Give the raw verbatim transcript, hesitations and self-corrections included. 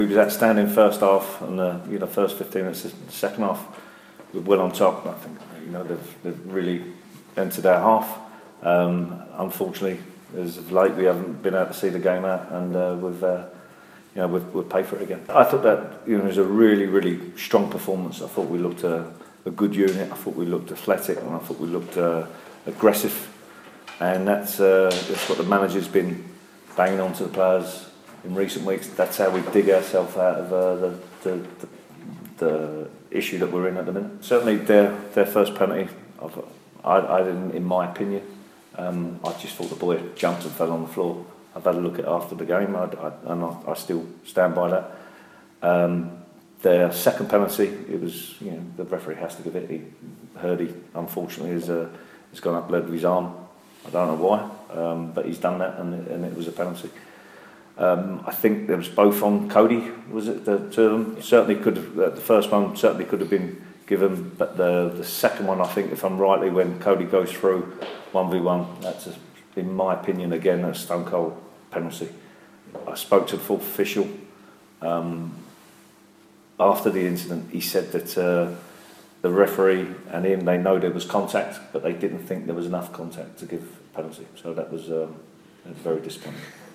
He was outstanding first half, and the you know first fifteen minutes of the second half, we were well on top. I think you know they've, they've really entered our half. Um, unfortunately, as of late, we haven't been able to see the game out, and uh, we've uh, you know we've, we've paid for it again. I thought that you know it was a really really strong performance. I thought we looked a, a good unit. I thought we looked athletic, and I thought we looked uh, aggressive, and that's uh, that's what the manager's been banging on to the players in recent weeks. That's how we dig ourselves out of uh, the, the, the the issue that we're in at the minute. Certainly, their their first penalty, I've, I, I didn't, in my opinion, um, I just thought the boy jumped and fell on the floor. I've had a look at it after the game, I, I, and I, I still stand by that. Um, their second penalty, it was you know the referee has to give it. He, Hurdy, unfortunately, has uh, has gone up bled with his arm. I don't know why, um, but he's done that, and it, and it was a penalty. Um, I think there was both on Cody, was it, the two of them? Certainly could have, the first one certainly could have been given, but the the second one, I think, if I'm rightly, when Cody goes through one v one, that's, a, in my opinion, again, a stone cold penalty. I spoke to the fourth official um, after the incident. He said that uh, the referee and him, they know there was contact, but they didn't think there was enough contact to give a penalty. So that was, um, that was very disappointing.